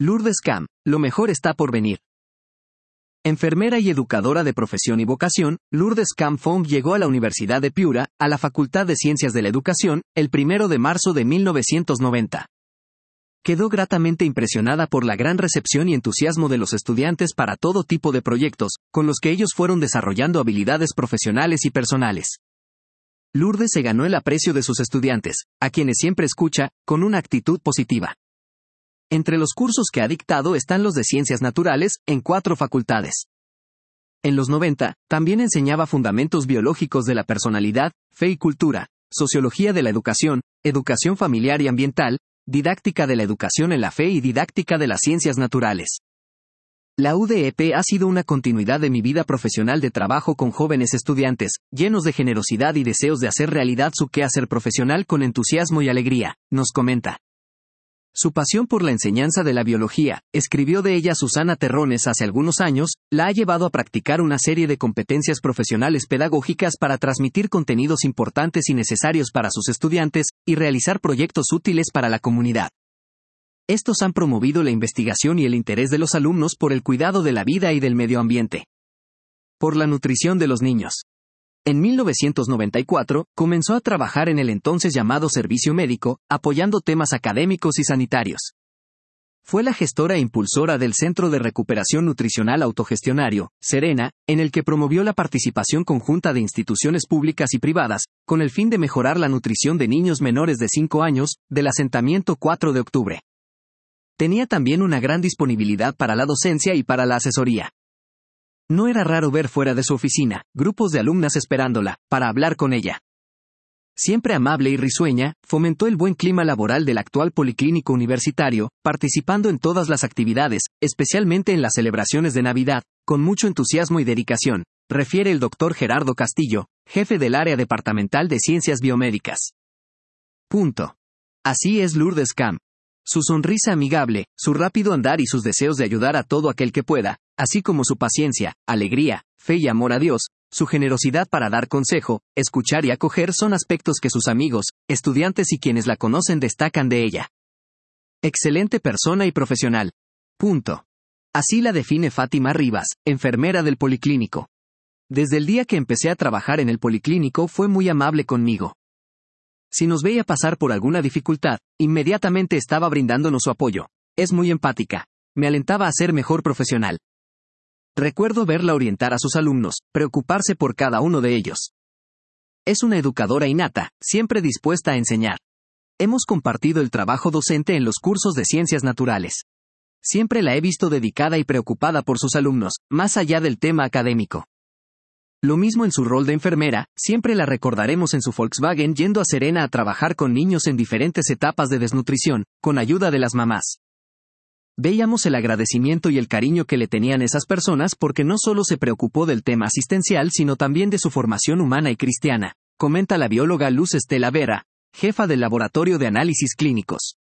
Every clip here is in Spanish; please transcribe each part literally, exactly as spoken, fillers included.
Lourdes Camp, lo mejor está por venir. Enfermera y educadora de profesión y vocación, Lourdes Camp Fong llegó a la Universidad de Piura, a la Facultad de Ciencias de la Educación, el primero de marzo de mil novecientos noventa. Quedó gratamente impresionada por la gran recepción y entusiasmo de los estudiantes para todo tipo de proyectos, con los que ellos fueron desarrollando habilidades profesionales y personales. Lourdes se ganó el aprecio de sus estudiantes, a quienes siempre escucha, con una actitud positiva. Entre los cursos que ha dictado están los de Ciencias Naturales, en cuatro facultades. En los noventa, también enseñaba fundamentos biológicos de la personalidad, fe y cultura, sociología de la educación, educación familiar y ambiental, didáctica de la educación en la fe y didáctica de las ciencias naturales. La U D E P ha sido una continuidad de mi vida profesional de trabajo con jóvenes estudiantes, llenos de generosidad y deseos de hacer realidad su quehacer profesional con entusiasmo y alegría, nos comenta. Su pasión por la enseñanza de la biología, escribió de ella Susana Terrones hace algunos años, la ha llevado a practicar una serie de competencias profesionales pedagógicas para transmitir contenidos importantes y necesarios para sus estudiantes, y realizar proyectos útiles para la comunidad. Estos han promovido la investigación y el interés de los alumnos por el cuidado de la vida y del medio ambiente. Por la nutrición de los niños. En mil novecientos noventa y cuatro, comenzó a trabajar en el entonces llamado Servicio Médico, apoyando temas académicos y sanitarios. Fue la gestora e impulsora del Centro de Recuperación Nutricional Autogestionario, Serena, en el que promovió la participación conjunta de instituciones públicas y privadas, con el fin de mejorar la nutrición de niños menores de cinco años, del asentamiento cuatro de octubre. Tenía también una gran disponibilidad para la docencia y para la asesoría. No era raro ver fuera de su oficina, grupos de alumnas esperándola, para hablar con ella. Siempre amable y risueña, fomentó el buen clima laboral del actual Policlínico Universitario, participando en todas las actividades, especialmente en las celebraciones de Navidad, con mucho entusiasmo y dedicación, refiere el doctor Gerardo Castillo, jefe del área departamental de Ciencias Biomédicas. Punto. Así es Lourdes Camp. Su sonrisa amigable, su rápido andar y sus deseos de ayudar a todo aquel que pueda, así como su paciencia, alegría, fe y amor a Dios, su generosidad para dar consejo, escuchar y acoger son aspectos que sus amigos, estudiantes y quienes la conocen destacan de ella. Excelente persona y profesional. Punto. Así la define Fátima Rivas, enfermera del Policlínico. Desde el día que empecé a trabajar en el Policlínico fue muy amable conmigo. Si nos veía pasar por alguna dificultad, inmediatamente estaba brindándonos su apoyo. Es muy empática. Me alentaba a ser mejor profesional. Recuerdo verla orientar a sus alumnos, preocuparse por cada uno de ellos. Es una educadora innata, siempre dispuesta a enseñar. Hemos compartido el trabajo docente en los cursos de ciencias naturales. Siempre la he visto dedicada y preocupada por sus alumnos, más allá del tema académico. Lo mismo en su rol de enfermera, siempre la recordaremos en su Volkswagen yendo a Serena a trabajar con niños en diferentes etapas de desnutrición, con ayuda de las mamás. Veíamos el agradecimiento y el cariño que le tenían esas personas porque no solo se preocupó del tema asistencial sino también de su formación humana y cristiana, comenta la bióloga Luz Estela Vera, jefa del Laboratorio de Análisis Clínicos.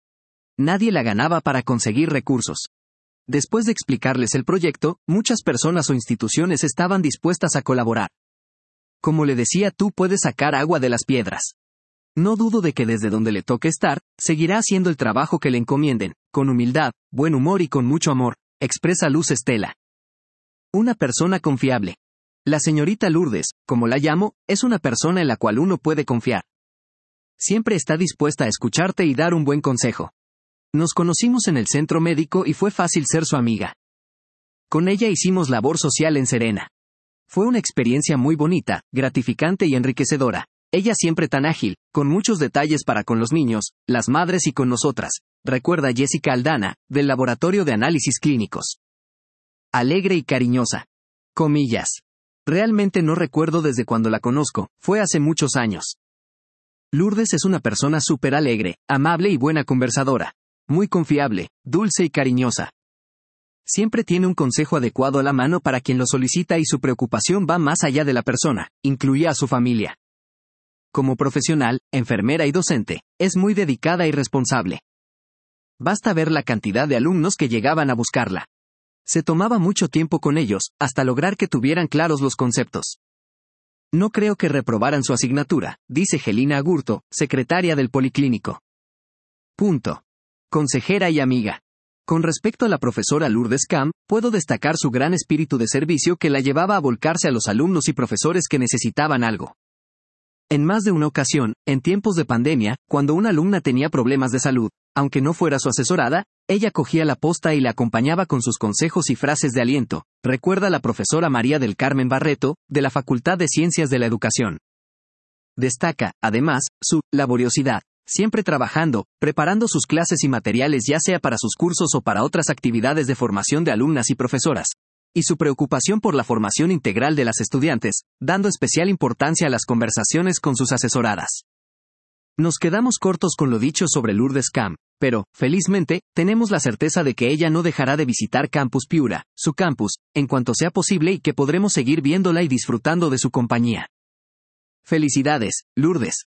Nadie la ganaba para conseguir recursos. Después de explicarles el proyecto, muchas personas o instituciones estaban dispuestas a colaborar. Como le decía, tú puedes sacar agua de las piedras. No dudo de que desde donde le toque estar, seguirá haciendo el trabajo que le encomienden, con humildad, buen humor y con mucho amor, expresa Luz Estela. Una persona confiable. La señorita Lourdes, como la llamo, es una persona en la cual uno puede confiar. Siempre está dispuesta a escucharte y dar un buen consejo. Nos conocimos en el centro médico y fue fácil ser su amiga. Con ella hicimos labor social en Serena. Fue una experiencia muy bonita, gratificante y enriquecedora. Ella siempre tan ágil, con muchos detalles para con los niños, las madres y con nosotras, recuerda Jessica Aldana, del Laboratorio de Análisis Clínicos. Alegre y cariñosa. Comillas. Realmente no recuerdo desde cuando la conozco, fue hace muchos años. Lourdes es una persona súper alegre, amable y buena conversadora. Muy confiable, dulce y cariñosa. Siempre tiene un consejo adecuado a la mano para quien lo solicita y su preocupación va más allá de la persona, incluye a su familia. Como profesional, enfermera y docente, es muy dedicada y responsable. Basta ver la cantidad de alumnos que llegaban a buscarla. Se tomaba mucho tiempo con ellos, hasta lograr que tuvieran claros los conceptos. No creo que reprobaran su asignatura, dice Gelina Agurto, secretaria del Policlínico. Punto. Consejera y amiga. Con respecto a la profesora Lourdes Camp, puedo destacar su gran espíritu de servicio que la llevaba a volcarse a los alumnos y profesores que necesitaban algo. En más de una ocasión, en tiempos de pandemia, cuando una alumna tenía problemas de salud, aunque no fuera su asesorada, ella cogía la posta y la acompañaba con sus consejos y frases de aliento, recuerda la profesora María del Carmen Barreto, de la Facultad de Ciencias de la Educación. Destaca, además, su laboriosidad, siempre trabajando, preparando sus clases y materiales ya sea para sus cursos o para otras actividades de formación de alumnas y profesoras, y su preocupación por la formación integral de las estudiantes, dando especial importancia a las conversaciones con sus asesoradas. Nos quedamos cortos con lo dicho sobre Lourdes Camp, pero, felizmente, tenemos la certeza de que ella no dejará de visitar Campus Piura, su campus, en cuanto sea posible y que podremos seguir viéndola y disfrutando de su compañía. Felicidades, Lourdes.